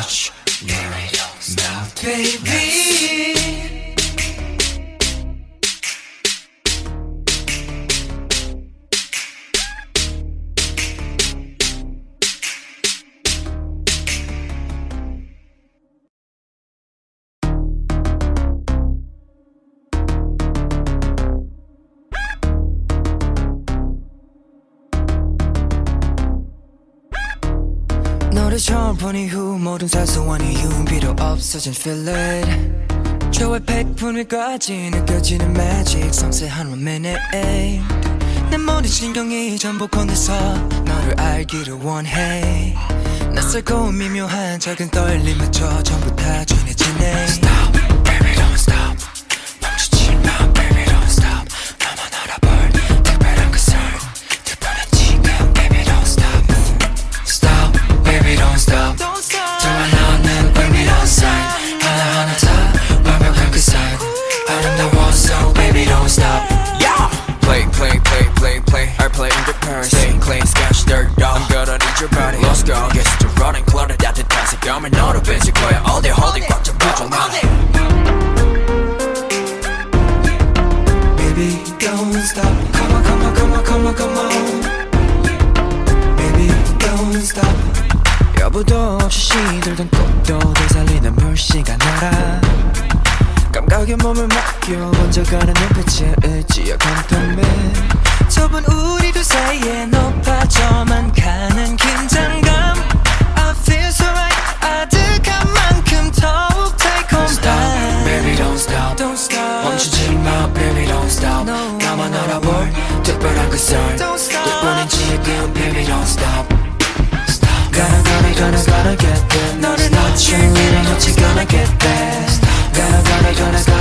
Baby don't stop baby. 너를 처음 본 이후 모든 사소한 이유는 필요 없어진 feel it 조회 100분위까지 느껴지는 magic 섬세한 1 minute 내 모든 신경이 전부 건네서 너를 알기를 원해 낯설고 미묘한 작은 떨림마저 전부 다 진해지네 Stop, baby don't stop 멈추지 마 baby don't stop 나만 알아볼 특별한 그 sound 특별한 지금 baby don't stop Stop baby don't stop 정말 너는 baby don't sign 하나하나 다 완벽한 그 sign 아름다워 so baby don't stop Yeah! Play, play, play, play, play I play in the past Stay clean, sketch, dirt, dog I'm gonna need your body Let's go Get to running, clutter 따뜻한 색감을 너로 뺏을 거야 All day holding 꽉 잡아줘 나는 Baby don't stop Come on, come on, come on, come on, come on Baby don't stop 여부도 없이 시들던 꽃도 되살리는 물시간 알아 감각에 몸을 맡겨 번져가는 눈빛에 의지와 컨텀에 좁은 우리 둘 사이에 높아져만 가는 긴장감 I feel so right 아득한 만큼 더욱 달콤한 Stop, baby don't stop Don't stop 멈추지 마 baby don't stop No. 나만 알아볼 특별한 그 sound Don't stop 돋보는 지금 baby don't stop Gonna get there 너를 놓치면 어찌 gonna get there Gonna